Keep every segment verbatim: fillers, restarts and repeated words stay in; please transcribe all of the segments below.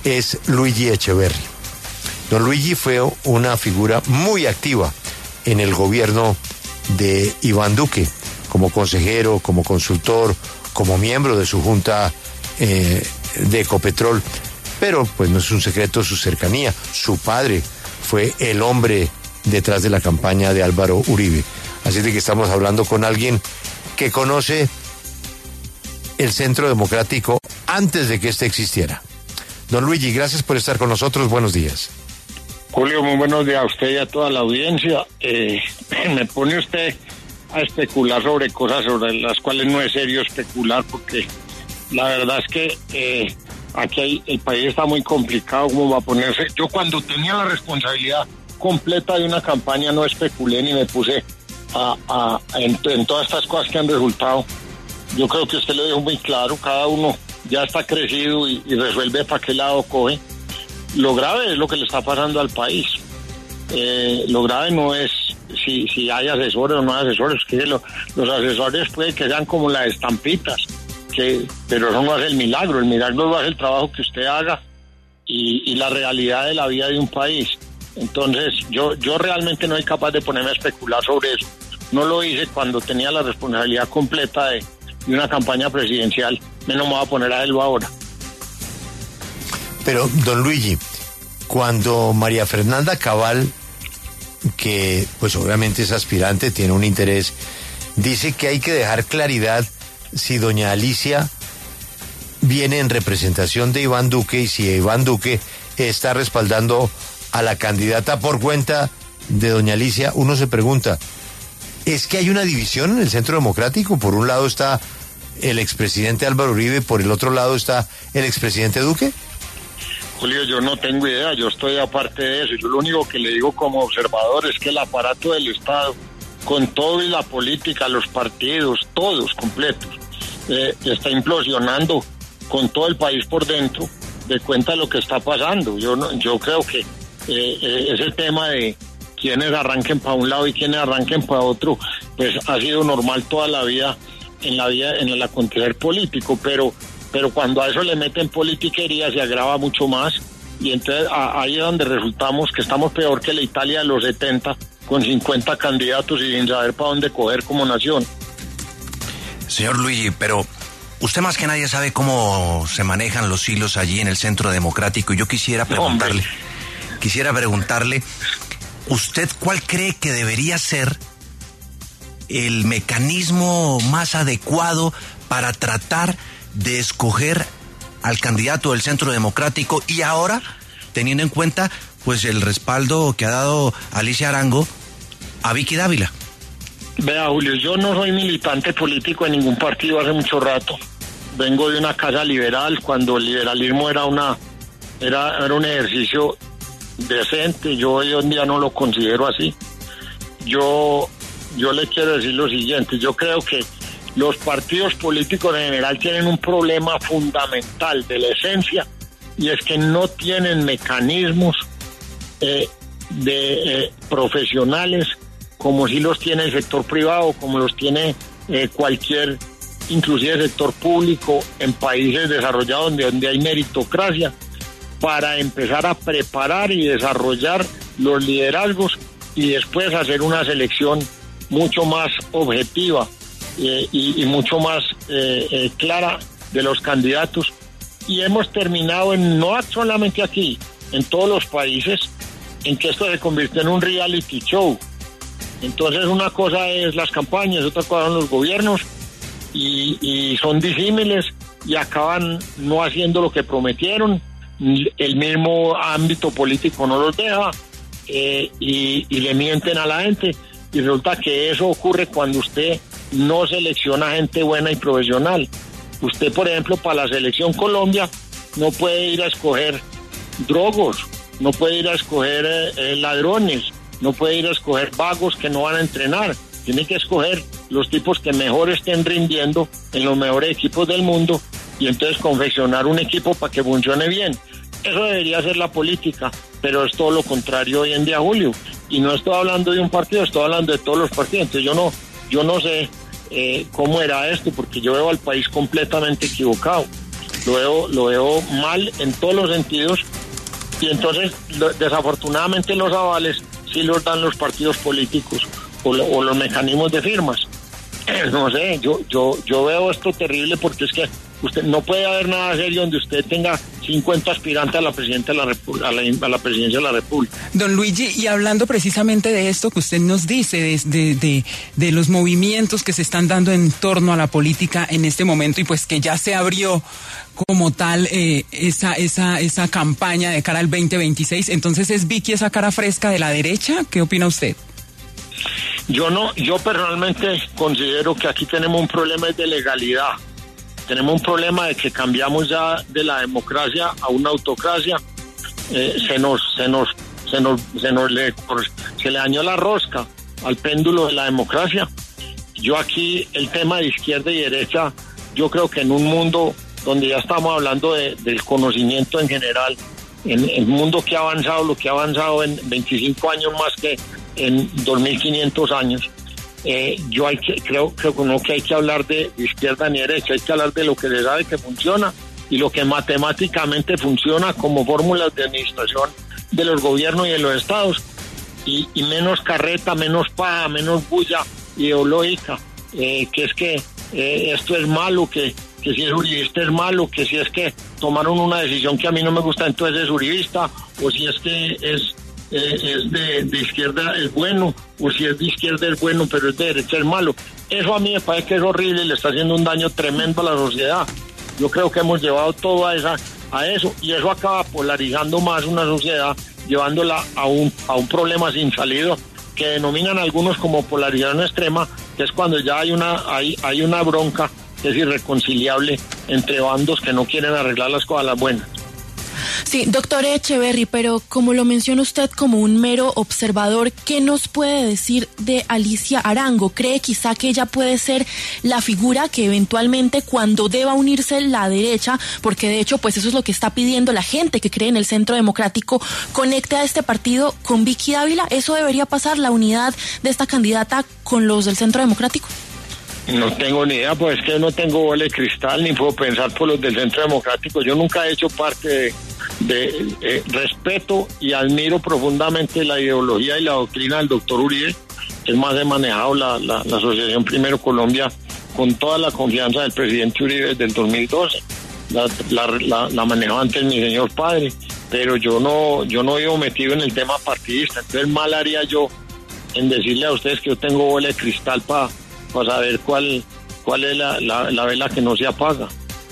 es Luigi Echeverri. Don Luigi fue una figura muy activa en el gobierno de Iván Duque, como consejero, como consultor, como miembro de su junta eh, de Ecopetrol. Pero pues no es un secreto su cercanía. Su padre fue el hombre detrás de la campaña de Álvaro Uribe. Así de que estamos hablando con alguien que conoce el Centro Democrático antes de que éste existiera. Don Luigi, gracias por estar con nosotros. Buenos días. Julio, muy buenos días a usted y a toda la audiencia. Eh, me pone usted a especular sobre cosas sobre las cuales no es serio especular, porque la verdad es que eh, aquí hay, el país está muy complicado. ¿Cómo va a ponerse? Yo cuando tenía la responsabilidad completa de una campaña no especulé ni me puse a, a, a en, en todas estas cosas que han resultado. Yo creo que usted lo dijo muy claro, cada uno ya está crecido y, y resuelve para qué lado coge. Lo grave es lo que le está pasando al país. Eh, lo grave no es si, si hay asesores o no hay asesores, que lo, los asesores puede que sean como las estampitas, que, pero eso no hace el milagro. El milagro lo hace el trabajo que usted haga y, y la realidad de la vida de un país. Entonces yo, yo realmente no soy capaz de ponerme a especular sobre eso. No lo hice cuando tenía la responsabilidad completa de, de una campaña presidencial, menos me voy a poner a hacerlo ahora. Pero, don Luigi, cuando María Fernanda Cabal, que pues obviamente es aspirante, tiene un interés, dice que hay que dejar claridad si doña Alicia viene en representación de Iván Duque y si Iván Duque está respaldando a la candidata por cuenta de doña Alicia, uno se pregunta, ¿es que hay una división en el Centro Democrático? Por un lado está el expresidente Álvaro Uribe, por el otro lado está el expresidente Duque. Julio, yo no tengo idea, yo estoy aparte de eso. Yo lo único que le digo como observador es que el aparato del Estado, con todo y la política, los partidos, todos completos, eh, está implosionando con todo el país por dentro, de cuenta de lo que está pasando. Yo no, yo creo que eh, eh, ese tema de quienes arranquen para un lado y quienes arranquen para otro, pues ha sido normal toda la vida en la vida, en el acontecer político, pero pero cuando a eso le meten politiquería se agrava mucho más y entonces a, ahí es donde resultamos que estamos peor que la Italia de los setenta con cincuenta candidatos y sin saber para dónde coger como nación. Señor Luigi, pero usted más que nadie sabe cómo se manejan los hilos allí en el Centro Democrático y yo quisiera preguntarle, Hombre. quisiera preguntarle, ¿usted cuál cree que debería ser el mecanismo más adecuado para tratar de escoger al candidato del Centro Democrático y ahora teniendo en cuenta pues el respaldo que ha dado Alicia Arango a Vicky Dávila? Vea, Julio, yo no soy militante político de ningún partido hace mucho rato. Vengo de una casa liberal cuando el liberalismo era una era, era un ejercicio decente. Yo hoy en día no lo considero así. Yo yo le quiero decir lo siguiente, yo creo que los partidos políticos en general tienen un problema fundamental de la esencia y es que no tienen mecanismos eh, de eh, profesionales como si los tiene el sector privado, como los tiene eh, cualquier, inclusive el sector público en países desarrollados donde, donde hay meritocracia, para empezar a preparar y desarrollar los liderazgos y después hacer una selección mucho más objetiva Eh, y, y mucho más eh, eh, clara de los candidatos y hemos terminado en, no solamente aquí, en todos los países, en que esto se convirtió en un reality show. Entonces una cosa es las campañas, otra cosa son los gobiernos y, y son disímiles y acaban no haciendo lo que prometieron, el mismo ámbito político no los deja eh, y, y le mienten a la gente y resulta que eso ocurre cuando usted no selecciona gente buena y profesional. Usted, por ejemplo, para la selección Colombia no puede ir a escoger drogos, no puede ir a escoger eh, eh, ladrones, no puede ir a escoger vagos que no van a entrenar. Tiene que escoger los tipos que mejor estén rindiendo en los mejores equipos del mundo y entonces confeccionar un equipo para que funcione bien. Eso debería ser la política, pero es todo lo contrario hoy en día, Julio. Y no estoy hablando de un partido, estoy hablando de todos los partidos. Entonces yo no, yo no sé Eh, cómo era esto, porque yo veo al país completamente equivocado. lo veo, lo veo mal en todos los sentidos, y entonces lo, desafortunadamente los avales sí los dan los partidos políticos o, lo, o los mecanismos de firmas. No sé, yo, yo, yo veo esto terrible, porque es que usted no puede haber nada serio donde usted tenga cincuenta aspirantes a la presidenta de la República, a la, a la presidencia de la República. Don Luigi, y hablando precisamente de esto que usted nos dice, de, de, de, de los movimientos que se están dando en torno a la política en este momento, y pues que ya se abrió como tal eh, esa, esa, esa campaña de cara al veinte veintiséis, entonces ¿es Vicky esa cara fresca de la derecha? ¿Qué opina usted? Yo no, yo personalmente considero que aquí tenemos un problema de legalidad. Tenemos un problema de que cambiamos ya de la democracia a una autocracia. Eh, se nos, se nos, se nos, se nos le, se le dañó la rosca al péndulo de la democracia. Yo aquí el tema de izquierda y derecha, yo creo que en un mundo donde ya estamos hablando de, del conocimiento en general, en el mundo que ha avanzado, lo que ha avanzado en veinticinco años más que en dos mil quinientos años, eh, yo hay que, creo, creo que no que hay que hablar de izquierda ni derecha, hay que hablar de lo que se sabe que funciona y lo que matemáticamente funciona como fórmulas de administración de los gobiernos y de los estados, y, y menos carreta, menos paja, menos bulla ideológica, eh, que es que eh, esto es malo, que, que si es uribista es malo, que si es que tomaron una decisión que a mí no me gusta, entonces es uribista, o si es que es es de, de izquierda es bueno, o si es de izquierda es bueno, pero es de derecha es malo. Eso a mí me parece que es horrible y le está haciendo un daño tremendo a la sociedad. Yo creo que hemos llevado todo a, esa, a eso, y eso acaba polarizando más una sociedad, llevándola a un, a un problema sin salida, que denominan algunos como polarización extrema, que es cuando ya hay una, hay, hay una bronca que es irreconciliable entre bandos que no quieren arreglar las cosas a las buenas. Sí, doctor Echeverry, pero como lo menciona usted como un mero observador, ¿qué nos puede decir de Alicia Arango? ¿Cree quizá que ella puede ser la figura que eventualmente, cuando deba unirse la derecha, porque de hecho pues eso es lo que está pidiendo la gente que cree en el Centro Democrático, conecte a este partido con Vicky Dávila? ¿Eso debería pasar, la unidad de esta candidata con los del Centro Democrático? No tengo ni idea, pues es que no tengo bola de cristal ni puedo pensar por los del Centro Democrático. Yo nunca he hecho parte de, de eh, respeto y admiro profundamente la ideología y la doctrina del doctor Uribe. Es más, he manejado la, la, la Asociación Primero Colombia con toda la confianza del presidente Uribe desde el dos mil doce. La, la, la, la manejó antes mi señor padre, pero yo no, yo no he ido metido en el tema partidista. Entonces mal haría yo en decirle a ustedes que yo tengo bola de cristal para para saber cuál cuál es la, la, la vela que no se apaga.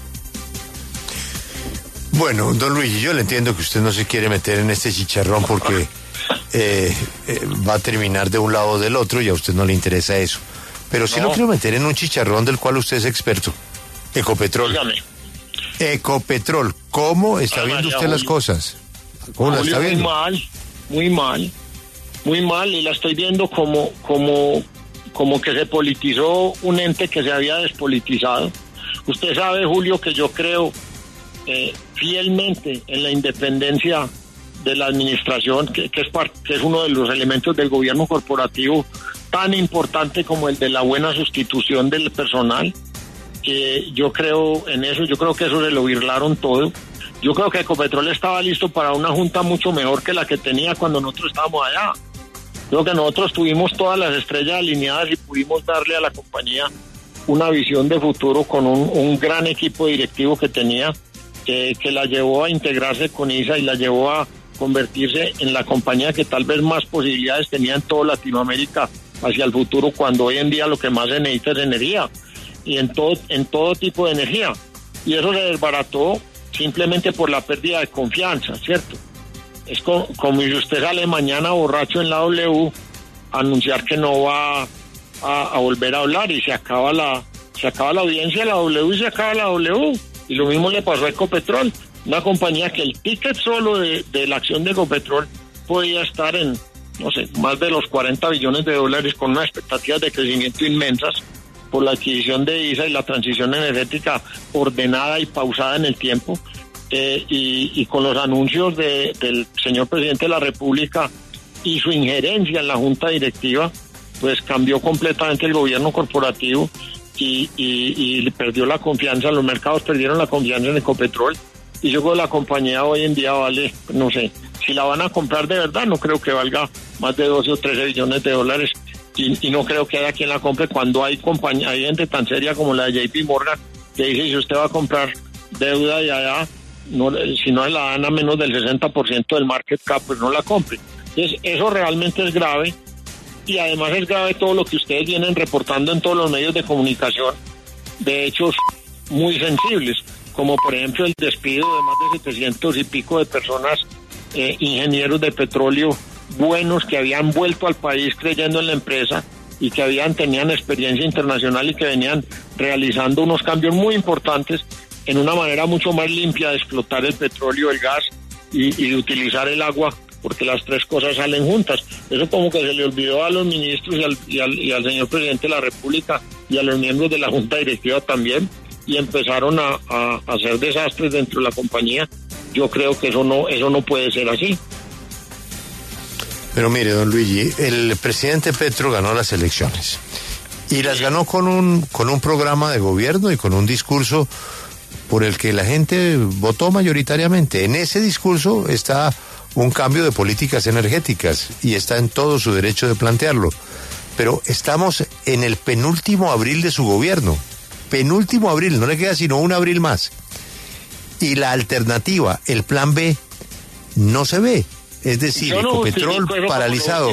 Bueno, don Luigi, yo le entiendo que usted no se quiere meter en este chicharrón porque eh, eh, va a terminar de un lado o del otro y a usted no le interesa eso. Pero sí no. Lo quiero meter en un chicharrón del cual usted es experto. Ecopetrol. Dígame. Ecopetrol, ¿cómo está ah, viendo usted Julio. Las cosas? ¿Cómo Julio, la está viendo? Muy mal, muy mal, muy mal, y la estoy viendo como como como que se politizó un ente que se había despolitizado. Usted sabe, Julio, que yo creo eh, fielmente en la independencia de la administración, que, que, es part, que es uno de los elementos del gobierno corporativo tan importante como el de la buena sustitución del personal. Eh, yo creo en eso, yo creo que eso se lo birlaron todo. Yo creo que Ecopetrol estaba listo para una junta mucho mejor que la que tenía cuando nosotros estábamos allá. Creo que nosotros tuvimos todas las estrellas alineadas y pudimos darle a la compañía una visión de futuro con un, un gran equipo directivo que tenía, eh, que la llevó a integrarse con I S A y la llevó a convertirse en la compañía que tal vez más posibilidades tenía en toda Latinoamérica hacia el futuro, cuando hoy en día lo que más se necesita es energía, y en todo, en todo tipo de energía. Y eso se desbarató simplemente por la pérdida de confianza, ¿cierto? Es como, como si usted sale mañana borracho en la W a anunciar que no va a, a volver a hablar y se acaba la se acaba la audiencia de la W y se acaba la W. Y lo mismo le pasó a Ecopetrol, una compañía que el ticket solo de, de la acción de Ecopetrol podía estar en, no sé, más de los cuarenta billones de dólares, con unas expectativas de crecimiento inmensas por la adquisición de I S A y la transición energética ordenada y pausada en el tiempo. Eh, y, y con los anuncios de, del señor presidente de la República y su injerencia en la junta directiva, pues cambió completamente el gobierno corporativo y, y, y perdió la confianza, los mercados perdieron la confianza en Ecopetrol, y yo creo que la compañía hoy en día vale, no sé, si la van a comprar de verdad, no creo que valga más de doce o trece billones de dólares, y, y no creo que haya quien la compre cuando hay compañía, hay gente tan seria como la de J P Morgan, que dice, si usted va a comprar deuda y allá, no, si no la dan a menos del sesenta por ciento del market cap, pues no la compre. Entonces, eso realmente es grave, y además es grave todo lo que ustedes vienen reportando en todos los medios de comunicación, de hechos muy sensibles, como por ejemplo el despido de más de setecientos y pico de personas, eh, ingenieros de petróleo buenos que habían vuelto al país creyendo en la empresa y que habían tenían experiencia internacional y que venían realizando unos cambios muy importantes en una manera mucho más limpia de explotar el petróleo, el gas y, y de utilizar el agua, porque las tres cosas salen juntas. Eso como que se le olvidó a los ministros y al, y al, y al señor presidente de la República y a los miembros de la Junta Directiva también, y empezaron a, a, a hacer desastres dentro de la compañía. Yo creo que eso no, eso no puede ser así. Pero mire, don Luigi, el presidente Petro ganó las elecciones y las ganó con un, con un programa de gobierno y con un discurso por el que la gente votó mayoritariamente. En ese discurso está un cambio de políticas energéticas y está en todo su derecho de plantearlo. Pero estamos en el penúltimo abril de su gobierno. Penúltimo abril, no le queda sino un abril más. Y la alternativa, el plan B, no se ve. Es decir, no Ecopetrol paralizado.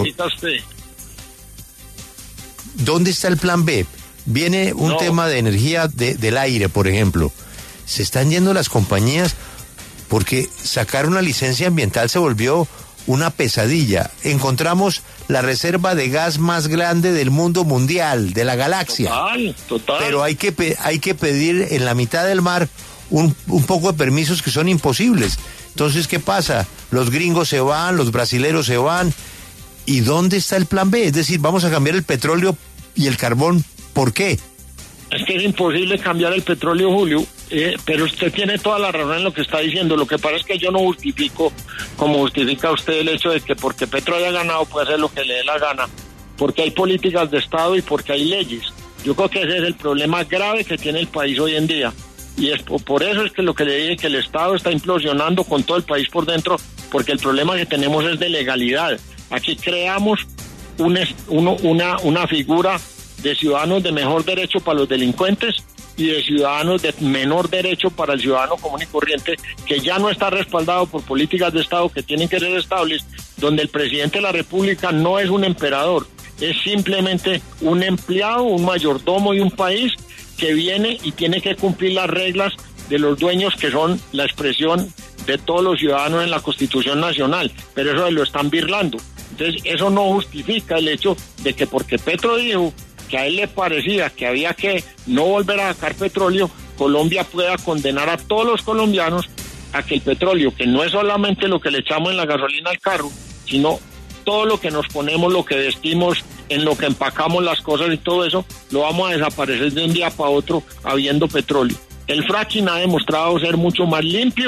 ¿Dónde está el plan B? Viene un no. tema de energía de, del aire, por ejemplo. Se están yendo las compañías porque sacar una licencia ambiental se volvió una pesadilla. Encontramos la reserva de gas más grande del mundo mundial, de la galaxia. Total, total. Pero hay que, pe- hay que pedir en la mitad del mar un, un poco de permisos que son imposibles. Entonces, ¿qué pasa? Los gringos se van, los brasileros se van. ¿Y dónde está el plan B? Es decir, vamos a cambiar el petróleo y el carbón. ¿Por qué? Es que es imposible cambiar el petróleo, Julio, eh, pero usted tiene toda la razón en lo que está diciendo. Lo que pasa es que yo no justifico, como justifica usted, el hecho de que porque Petro haya ganado puede hacer lo que le dé la gana, porque hay políticas de Estado y porque hay leyes. Yo creo que ese es el problema grave que tiene el país hoy en día, y es por eso es que lo que le dije, que el Estado está implosionando con todo el país por dentro, porque el problema que tenemos es de legalidad. Aquí creamos un, uno, una, una figura de ciudadanos de mejor derecho para los delincuentes y de ciudadanos de menor derecho para el ciudadano común y corriente, que ya no está respaldado por políticas de Estado que tienen que ser estables, donde el presidente de la República no es un emperador, es simplemente un empleado, un mayordomo de un país que viene y tiene que cumplir las reglas de los dueños, que son la expresión de todos los ciudadanos en la Constitución Nacional, pero eso lo están birlando. Entonces, eso no justifica el hecho de que porque Petro dijo que a él le parecía que había que no volver a sacar petróleo, Colombia pueda condenar a todos los colombianos a que el petróleo, que no es solamente lo que le echamos en la gasolina al carro, sino todo lo que nos ponemos, lo que vestimos, en lo que empacamos las cosas y todo eso, lo vamos a desaparecer de un día para otro habiendo petróleo. El fracking ha demostrado ser mucho más limpio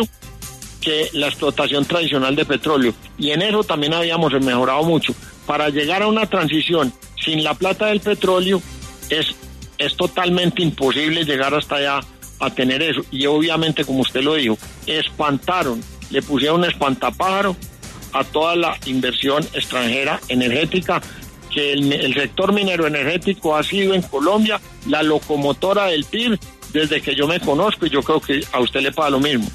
que la explotación tradicional de petróleo, y en eso también habíamos mejorado mucho. Para llegar a una transición sin la plata del petróleo es, es totalmente imposible llegar hasta allá a tener eso, y obviamente, como usted lo dijo, espantaron, le pusieron un espantapájaro a toda la inversión extranjera energética, que el, el sector minero energético ha sido en Colombia la locomotora del P I B desde que yo me conozco, y yo creo que a usted le pasa lo mismo.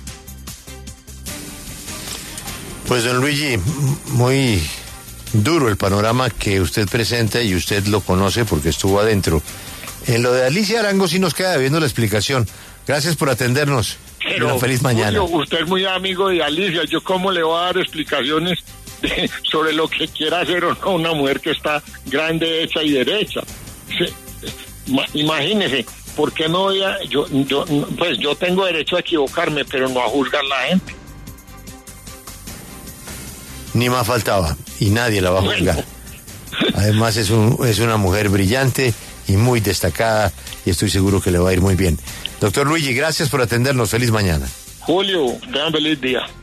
Pues don Luigi, muy duro el panorama que usted presenta, y usted lo conoce porque estuvo adentro. En lo de Alicia Arango sí nos queda debiendo la explicación. Gracias por atendernos. Pero, una feliz mañana. Julio, usted es muy amigo de Alicia. ¿Yo cómo le voy a dar explicaciones de, sobre lo que quiera hacer o no una mujer que está grande, hecha y derecha? Sí, imagínese, ¿por qué no voy a...? Yo, yo, pues yo tengo derecho a equivocarme, pero no a juzgar a la gente. Ni más faltaba, y nadie la va a juzgar. Bueno. Además es, un, es una mujer brillante y muy destacada, y estoy seguro que le va a ir muy bien. Doctor Luigi, gracias por atendernos. Feliz mañana. Julio, tengan feliz día.